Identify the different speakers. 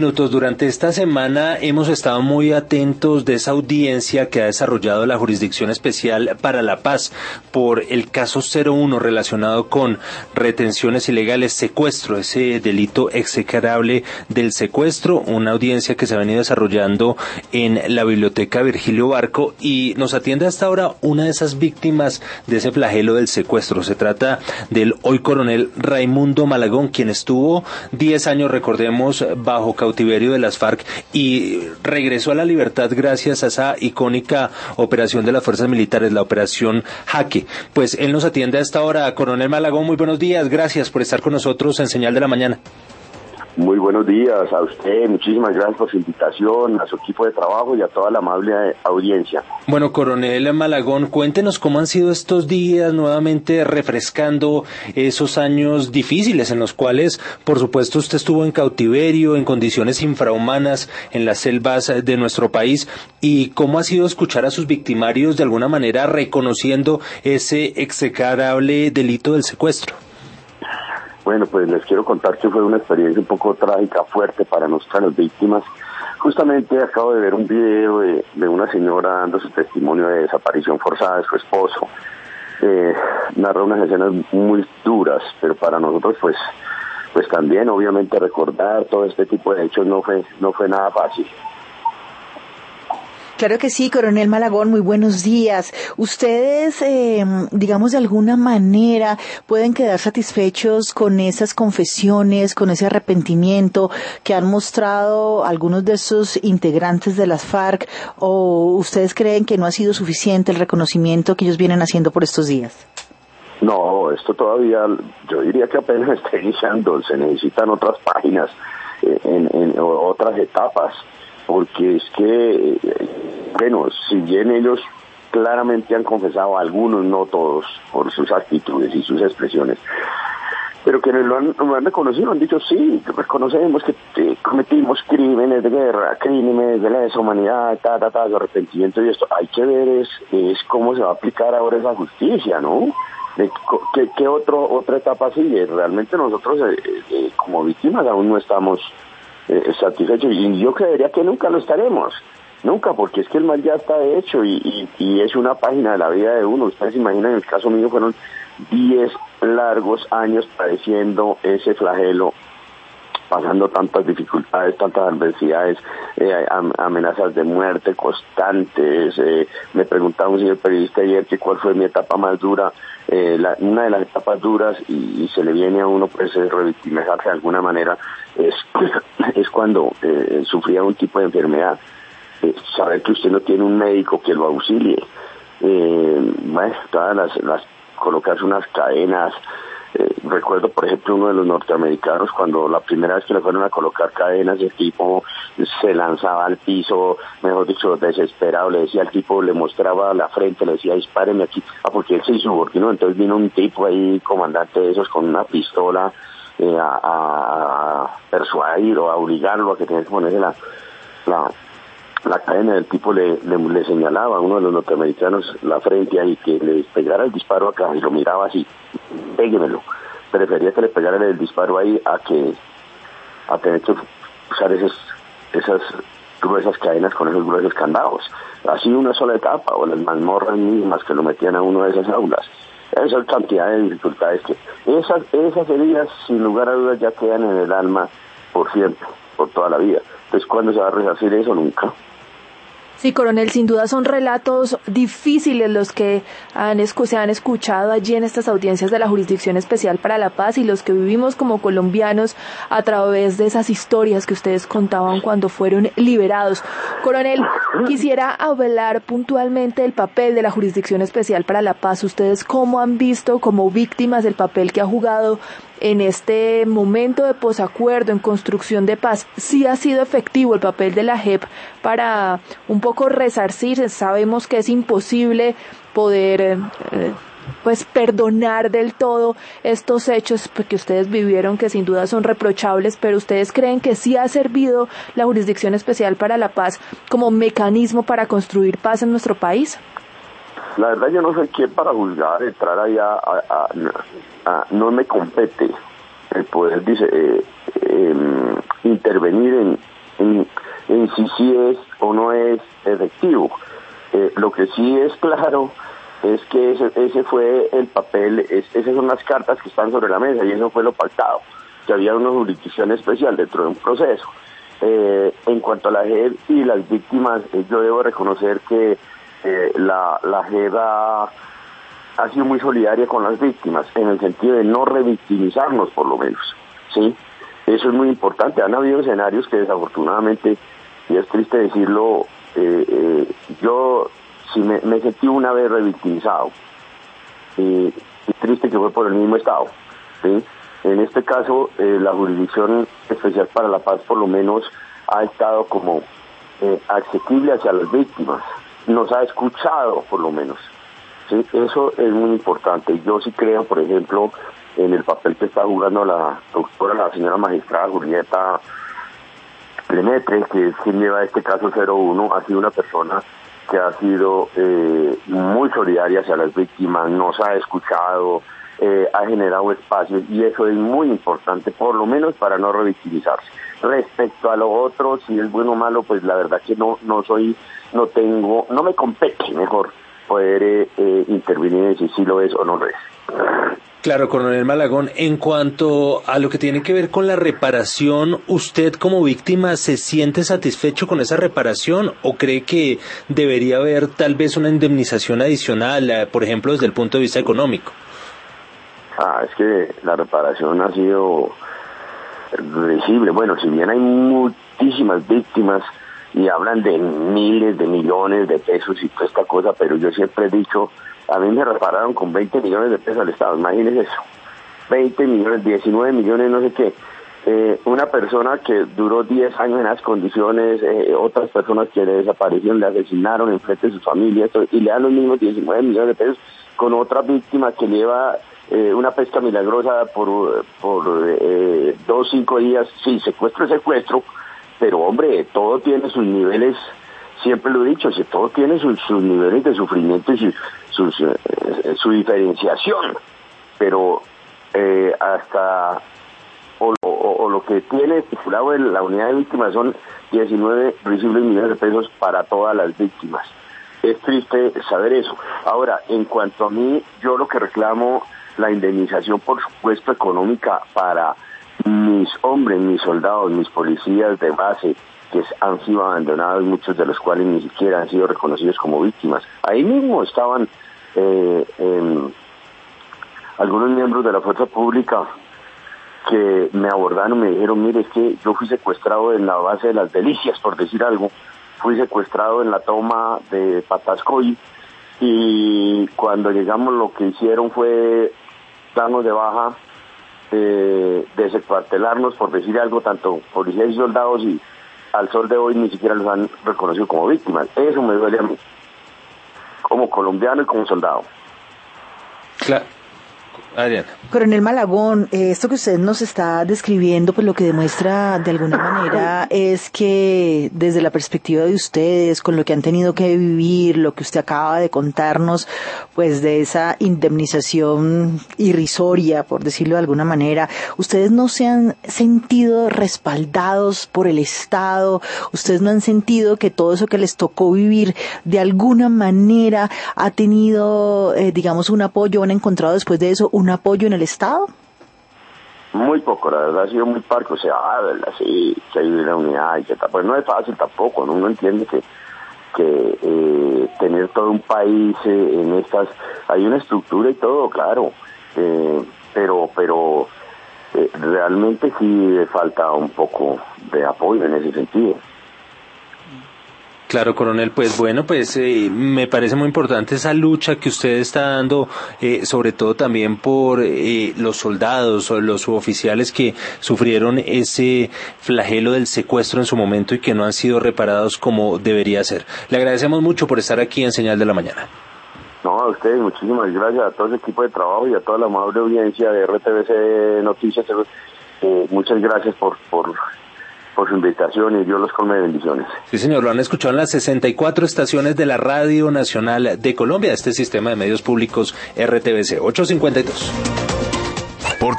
Speaker 1: Minutos. Durante esta semana hemos estado muy atentos de esa audiencia que ha desarrollado la Jurisdicción Especial para la Paz por el caso 01 relacionado con retenciones ilegales, secuestro, ese delito execrable del secuestro, una audiencia que se ha venido desarrollando en la Biblioteca Virgilio Barco, y nos atiende hasta ahora una de esas víctimas de ese flagelo del secuestro. Se trata del hoy coronel Raimundo Malagón, quien estuvo 10 años, recordemos, bajo cautiverio de las FARC y regresó a la libertad gracias a esa icónica operación de las fuerzas militares, la operación Jaque. Pues él nos atiende a esta hora. Coronel Malagón, muy buenos días, gracias por estar con nosotros en Señal de la Mañana.
Speaker 2: Muy buenos días a usted, muchísimas gracias por su invitación, a su equipo de trabajo y a toda la amable audiencia.
Speaker 1: Bueno, coronel Malagón, cuéntenos cómo han sido estos días, nuevamente refrescando esos años difíciles en los cuales, por supuesto, usted estuvo en cautiverio, en condiciones infrahumanas, en las selvas de nuestro país, y cómo ha sido escuchar a sus victimarios de alguna manera reconociendo ese execrable delito del secuestro.
Speaker 2: Bueno, pues les quiero contar que fue una experiencia un poco trágica, fuerte para nuestras víctimas. Justamente acabo de ver un video de una señora dando su testimonio de desaparición forzada de su esposo. Narra unas escenas muy duras, pero para nosotros pues también obviamente recordar todo este tipo de hechos no fue nada fácil.
Speaker 3: Claro que sí, coronel Malagón, muy buenos días. Ustedes, digamos de alguna manera, pueden quedar satisfechos con esas confesiones, con ese arrepentimiento que han mostrado algunos de esos integrantes de las FARC, o ustedes creen que no ha sido suficiente el reconocimiento que ellos vienen haciendo por estos días?
Speaker 2: No, esto todavía, yo diría que apenas está iniciando, se necesitan otras páginas, en otras etapas. Porque es que, bueno, si bien ellos claramente han confesado, algunos, no todos, por sus actitudes y sus expresiones, pero que lo han reconocido, han dicho, sí, reconocemos que cometimos crímenes de guerra, crímenes de lesa humanidad, su arrepentimiento y esto. Hay que ver es cómo se va a aplicar ahora esa justicia, ¿no? ¿Qué otra etapa sigue? Realmente nosotros, como víctimas, aún no estamos satisfechos, y yo creería que nunca lo estaremos, nunca, porque es que el mal ya está hecho y es una página de la vida de uno. Ustedes se imaginan, en el caso mío fueron 10 largos años padeciendo ese flagelo, pasando tantas dificultades, tantas adversidades, amenazas de muerte constantes. Me preguntaba un señor periodista ayer que cuál fue mi etapa más dura. Una de las etapas duras, y se le viene a uno pues revictimizarse de alguna manera, es cuando sufría un tipo de enfermedad, saber que usted no tiene un médico que lo auxilie, todas las colocarse unas cadenas. Recuerdo, por ejemplo, uno de los norteamericanos, cuando la primera vez que le fueron a colocar cadenas, el tipo se lanzaba al piso, mejor dicho, desesperado, le decía al tipo, le mostraba la frente, le decía, dispáreme aquí, porque él se insubordinó. Entonces vino un tipo ahí, comandante de esos, con una pistola, a persuadir o a obligarlo a que tenía que ponerse la cadena. Del tipo le señalaba a uno de los norteamericanos la frente ahí, que le pegara el disparo acá, y lo miraba así, péguemelo. Prefería que le pegara el disparo ahí a tener que usar esas gruesas cadenas con esos gruesos candados. Así una sola etapa, o las mazmorras mismas que lo metían a uno de esas aulas. Esa cantidad de dificultades que esas heridas, sin lugar a dudas, ya quedan en el alma por siempre, por toda la vida. Entonces, ¿cuándo se va a resarcir eso? Nunca.
Speaker 4: Sí, coronel, sin duda son relatos difíciles los que se han escuchado allí en estas audiencias de la Jurisdicción Especial para la Paz, y los que vivimos como colombianos a través de esas historias que ustedes contaban cuando fueron liberados. Coronel, quisiera hablar puntualmente del papel de la Jurisdicción Especial para la Paz. ¿Ustedes cómo han visto como víctimas el papel que ha jugado en este momento de posacuerdo, en construcción de paz? ¿Sí ha sido efectivo el papel de la JEP para un poco resarcir? Sabemos que es imposible poder perdonar del todo estos hechos que ustedes vivieron, que sin duda son reprochables, pero ¿ustedes creen que sí ha servido la Jurisdicción Especial para la Paz como mecanismo para construir paz en nuestro país?
Speaker 2: La verdad, yo no soy quien para juzgar, entrar allá, no me compete el poder intervenir en si sí es o no es efectivo. Lo que sí es claro es que ese fue el papel, esas son las cartas que están sobre la mesa y eso fue lo pactado, que había una jurisdicción especial dentro de un proceso. En cuanto a la JEP y las víctimas, yo debo reconocer que la JEP ha sido muy solidaria con las víctimas, en el sentido de no revictimizarnos por lo menos, ¿sí? Eso es muy importante. Han habido escenarios que desafortunadamente, y es triste decirlo, yo sí me sentí una vez revictimizado, y triste que fue por el mismo Estado, ¿sí? En este caso, la Jurisdicción Especial para la Paz por lo menos ha estado como accesible hacia las víctimas, nos ha escuchado por lo menos, ¿sí? Eso es muy importante. Yo sí creo, por ejemplo, en el papel que está jugando la doctora, la señora magistrada Julieta Lemaitre, que es quien lleva este caso 01, ha sido una persona que ha sido muy solidaria hacia las víctimas, nos ha escuchado, ha generado espacios y eso es muy importante, por lo menos para no revictimizarse. Respecto a lo otro, si es bueno o malo, pues la verdad que no me compete mejor poder intervenir en si sí lo es o no lo es.
Speaker 1: Claro, coronel Malagón, en cuanto a lo que tiene que ver con la reparación, ¿usted como víctima se siente satisfecho con esa reparación o cree que debería haber tal vez una indemnización adicional, por ejemplo, desde el punto de vista económico?
Speaker 2: Es que la reparación ha sido risible. Bueno, si bien hay muchísimas víctimas y hablan de miles de millones de pesos y toda esta cosa, pero yo siempre he dicho, a mí me repararon con 20 millones de pesos al Estado, imagínense eso, 20 millones, 19 millones, no sé qué. Una persona que duró 10 años en las condiciones, otras personas que le desaparecieron, le asesinaron enfrente de sus familias, y le dan los mismos 19 millones de pesos con otra víctima que lleva una pesca milagrosa por 2, 5 días. Sí, secuestro es secuestro, pero hombre, todo tiene sus niveles, siempre lo he dicho, si todo tiene sus niveles de sufrimiento y su diferenciación, pero hasta o lo que tiene estipulado en la unidad de víctimas son 19 risibles millones de pesos para todas las víctimas. Es triste saber eso. Ahora, en cuanto a mí, yo lo que reclamo, la indemnización, por supuesto, económica para mis hombres, mis soldados, mis policías de base, que han sido abandonados, muchos de los cuales ni siquiera han sido reconocidos como víctimas. Ahí mismo estaban algunos miembros de la fuerza pública que me abordaron, me dijeron, mire, es que yo fui secuestrado en la base de Las Delicias, por decir algo, fui secuestrado en la toma de Patascoy, y cuando llegamos lo que hicieron fue darnos de baja, descuartelarnos, por decir algo, tanto policías y soldados, y al sol de hoy ni siquiera los han reconocido como víctimas. Eso me duele a mí, como colombiano y como soldado.
Speaker 1: Claro. Adriana.
Speaker 3: Coronel Malagón, esto que usted nos está describiendo, pues lo que demuestra de alguna manera es que desde la perspectiva de ustedes, con lo que han tenido que vivir, lo que usted acaba de contarnos, pues de esa indemnización irrisoria, por decirlo de alguna manera, ustedes no se han sentido respaldados por el Estado, ustedes no han sentido que todo eso que les tocó vivir de alguna manera ha tenido, digamos, un apoyo, han encontrado después de eso un apoyo en el Estado.
Speaker 2: Muy poco, la verdad ha sido muy parco, ¿verdad? Sí, que hay una unidad y que pues no es fácil tampoco, ¿no? Uno entiende que tener todo un país en estas, hay una estructura y todo, claro, pero realmente sí falta un poco de apoyo en ese sentido.
Speaker 1: Claro, coronel, pues bueno, pues me parece muy importante esa lucha que usted está dando, sobre todo también por los soldados o los suboficiales que sufrieron ese flagelo del secuestro en su momento y que no han sido reparados como debería ser. Le agradecemos mucho por estar aquí en Señal de la Mañana.
Speaker 2: No, a ustedes muchísimas gracias, a todo el equipo de trabajo y a toda la amable audiencia de RTBC Noticias. Muchas gracias por su invitación y Dios los colme de bendiciones.
Speaker 1: Sí, señor, lo han escuchado en las 64 estaciones de la Radio Nacional de Colombia, este sistema de medios públicos RTBC. 852.